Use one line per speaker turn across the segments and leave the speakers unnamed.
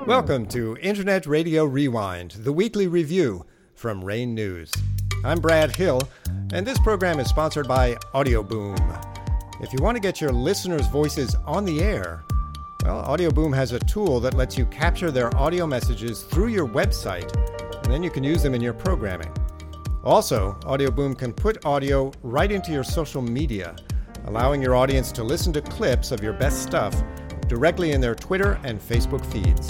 Welcome to Internet Radio Rewind, the weekly review from Rain News. I'm Brad Hill, and this program is sponsored by Audio Boom. If you want to get your listeners' voices on the air, well, Audio Boom has a tool that lets you capture their audio messages through your website, and then you can use them in your programming. Also, Audio Boom can put audio right into your social media, allowing your audience to listen to clips of your best stuff directly in their Twitter and Facebook feeds.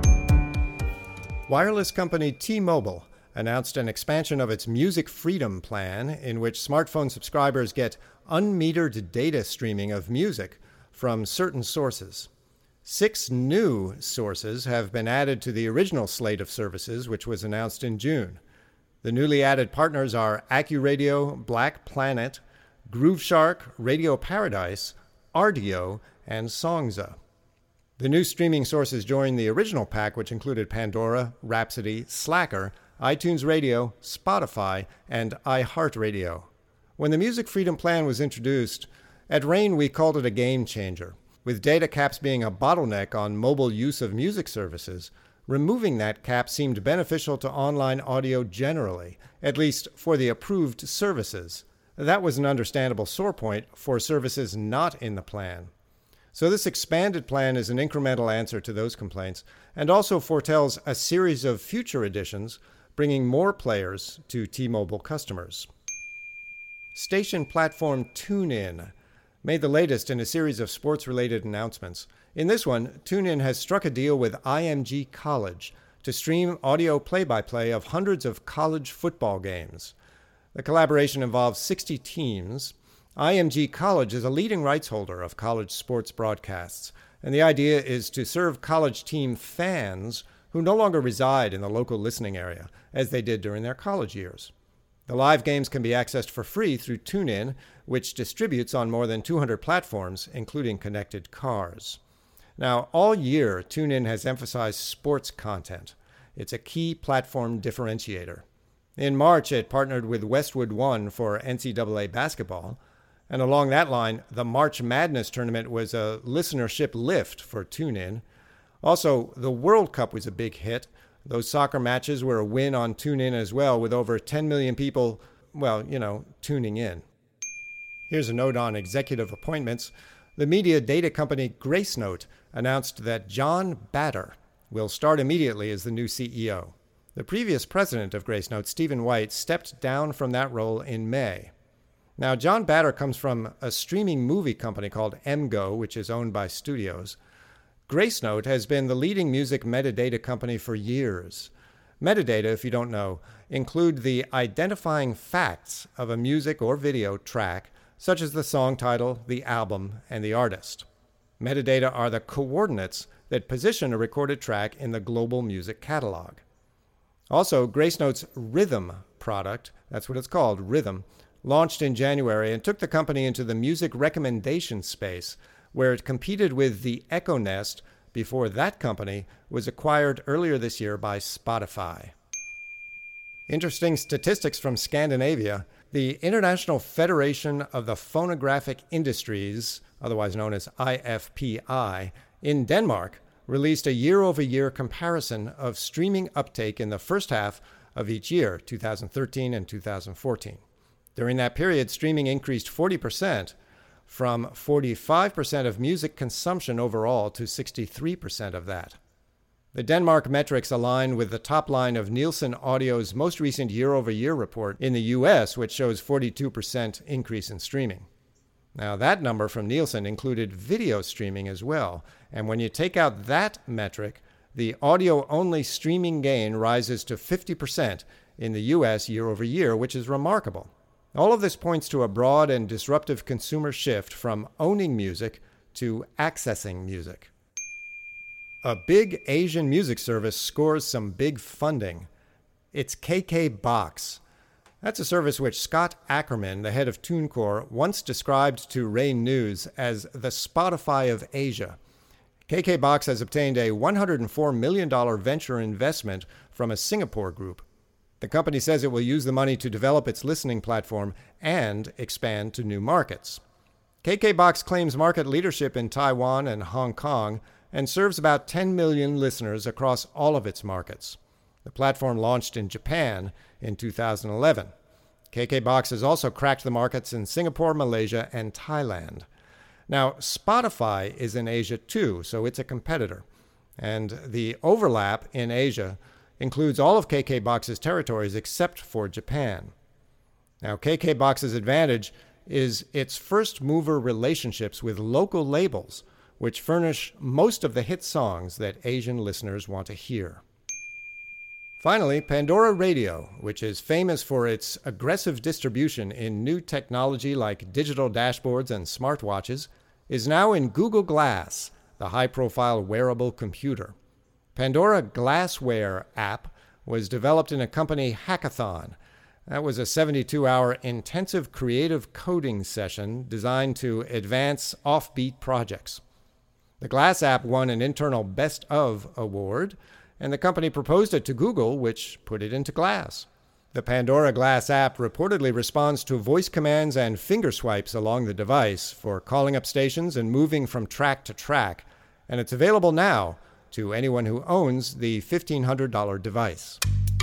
Wireless company T-Mobile announced an expansion of its Music Freedom plan, in which smartphone subscribers get unmetered data streaming of music from certain sources. 6 new sources have been added to the original slate of services, which was announced in June. The newly added partners are AccuRadio, Black Planet, Grooveshark, Radio Paradise, Rdio, and Songza. The new streaming sources join the original pack, which included Pandora, Rhapsody, Slacker, iTunes Radio, Spotify, and iHeartRadio. When the Music Freedom Plan was introduced, at Rain we called it a game changer. With data caps being a bottleneck on mobile use of music services, removing that cap seemed beneficial to online audio generally, at least for the approved services. That was an understandable sore point for services not in the plan. So this expanded plan is an incremental answer to those complaints, and also foretells a series of future editions, bringing more players to T-Mobile customers. Station platform TuneIn made the latest in a series of sports-related announcements. In this one, TuneIn has struck a deal with IMG College to stream audio play-by-play of hundreds of college football games. The collaboration involves 60 teams. IMG College is a leading rights holder of college sports broadcasts, and the idea is to serve college team fans who no longer reside in the local listening area, as they did during their college years. The live games can be accessed for free through TuneIn, which distributes on more than 200 platforms, including connected cars. Now, all year, TuneIn has emphasized sports content. It's a key platform differentiator. In March, it partnered with Westwood One for NCAA basketball, and along that line, the March Madness tournament was a listenership lift for TuneIn. Also, the World Cup was a big hit. Those soccer matches were a win on TuneIn as well, with over 10 million people, tuning in. Here's a note on executive appointments. The media data company Gracenote announced that John Batter will start immediately as the new CEO. The previous president of Gracenote, Stephen White, stepped down from that role in May. Now, John Batter comes from a streaming movie company called MGO, which is owned by studios. Gracenote has been the leading music metadata company for years. Metadata, if you don't know, include the identifying facts of a music or video track, such as the song title, the album, and the artist. Metadata are the coordinates that position a recorded track in the global music catalog. Also, Gracenote's Rhythm product, that's what it's called, Rhythm, launched in January and took the company into the music recommendation space, where it competed with the Echo Nest before that company was acquired earlier this year by Spotify. Interesting statistics from Scandinavia. The International Federation of the Phonographic Industries, otherwise known as IFPI, in Denmark released a year-over-year comparison of streaming uptake in the first half of each year, 2013 and 2014. During that period, streaming increased 40%, from 45% of music consumption overall to 63% of that. The Denmark metrics align with the top line of Nielsen Audio's most recent year-over-year report in the U.S., which shows 42% increase in streaming. Now, that number from Nielsen included video streaming as well, and when you take out that metric, the audio-only streaming gain rises to 50% in the U.S. year-over-year, which is remarkable. All of this points to a broad and disruptive consumer shift from owning music to accessing music. A big Asian music service scores some big funding. It's KKBox. That's a service which Scott Ackerman, the head of TuneCore, once described to Rain News as the Spotify of Asia. KKBox has obtained a $104 million venture investment from a Singapore group. The company says it will use the money to develop its listening platform and expand to new markets. KKBox claims market leadership in Taiwan and Hong Kong, and serves about 10 million listeners across all of its markets. The platform launched in Japan in 2011. KKBOX has also cracked the markets in Singapore, Malaysia, and Thailand. Now, Spotify is in Asia too, so it's a competitor. And the overlap in Asia includes all of KKBOX's territories except for Japan. Now, KKBOX's advantage is its first-mover relationships with local labels, which furnish most of the hit songs that Asian listeners want to hear. Finally, Pandora Radio, which is famous for its aggressive distribution in new technology like digital dashboards and smartwatches, is now in Google Glass, the high-profile wearable computer. Pandora Glassware app was developed in a company hackathon. That was a 72-hour intensive creative coding session designed to advance offbeat projects. The Glass app won an internal Best of award, and the company proposed it to Google, which put it into Glass. The Pandora Glass app reportedly responds to voice commands and finger swipes along the device for calling up stations and moving from track to track, and it's available now to anyone who owns the $1,500 device.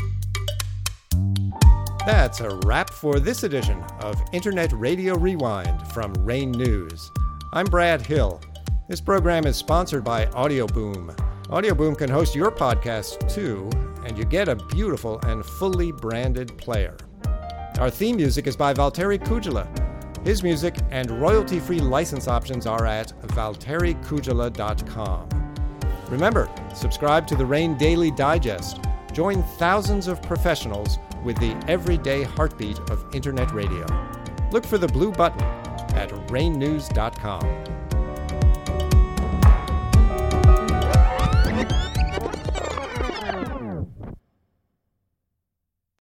That's a wrap for this edition of Internet Radio Rewind from Rain News. I'm Brad Hill. This program is sponsored by Audioboom. Audioboom can host your podcast too, and you get a beautiful and fully branded player. Our theme music is by Valtteri Kujala. His music and royalty-free license options are at valtterikujala.com. Remember, subscribe to the Rain Daily Digest. Join thousands of professionals with the everyday heartbeat of Internet radio. Look for the blue button at rainnews.com.